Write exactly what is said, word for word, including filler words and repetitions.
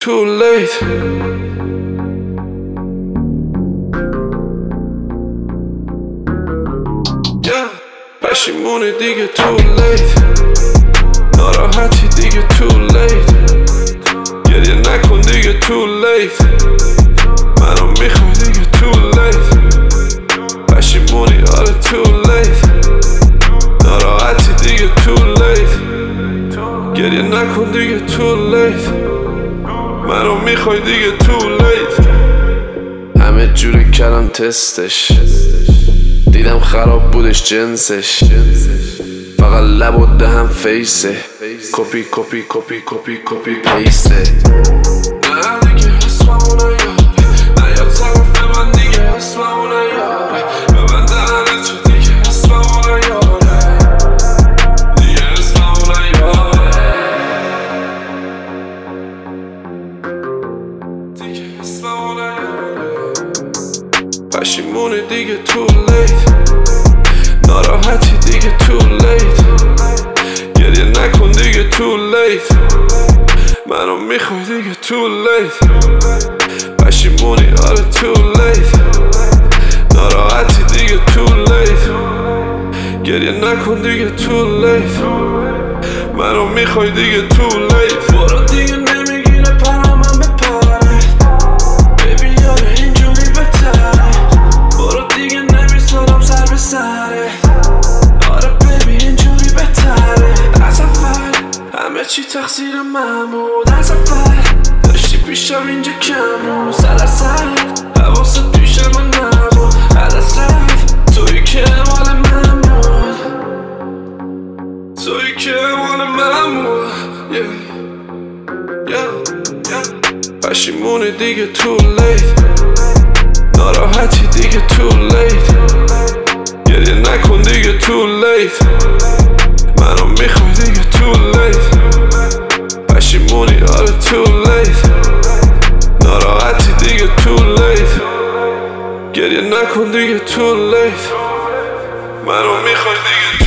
too late. Yeah. پشیمونی دیگه too late. ناراحتی دیگه too late. گریه نکن دیگه too late. منو میخوای دیگه too late. پشیمونی آره too late. ناراحتی دیگه too late. گریه نکن دیگه too late. منو میخوای دیگه too late. همه جوری کردم تستش، دیدم خراب بودش جنسش، فقط لب و دهم فیسه، کپی کپی کپی کپی کپی پیسته. نه دیگه اسممو نیاره، نیاد طرف من دیگه اسممو نیاره، ببند دهنت تو دیگه اسممو نیاره، دیگه اسممو نیاره، دیگه اسممو نیاره. پشیمونی دیگه too late. ناراحتی دیگه too late. گریه نکن دیگه too late. منو میخوای دیگه too late. پشیمونی آره too late. ناراحتی دیگه too late. گریه نکن دیگه too late. منو میخوای دیگه too late. برو دیگه نمیگیره پرم من بپره، ببین یاره اینجوری بهتره. برو دیگه نمیذارم سر به سره، آره ببین اینجوری بهتره. از اول همه چی تقصیر من بود، از اول داشتی پیشم اینجا کم بود. سر اصل حواست پیش من نبود، از اصل توی که مال من بود، توی که مال من بود. yeah. yeah. yeah. پشیمونی دیگه too late. ناراحتی دیگه too late. گریه نکن دیگه too late. منو میخوای دیگه too late. پشیمونی آره too late. ناراحتی دیگه too late. گریه نکن دیگه too late. منو میخوای دیگه